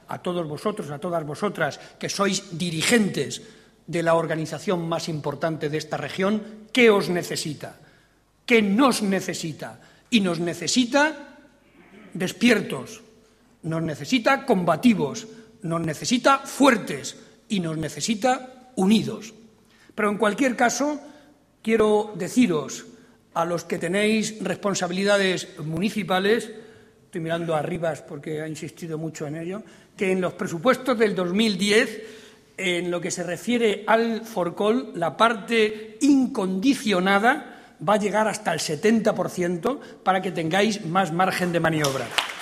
a todos vosotros, a todas vosotras, que sois dirigentes de la organización más importante de esta región, ¿qué os necesita? ¿Qué nos necesita? Y nos necesita despiertos, nos necesita combativos, nos necesita fuertes y nos necesita unidos. Pero en cualquier caso, quiero deciros a los que tenéis responsabilidades municipales, estoy mirando a Rivas porque ha insistido mucho en ello, que en los presupuestos del 2010, en lo que se refiere al Forcol, la parte incondicionada va a llegar hasta el 70% para que tengáis más margen de maniobra.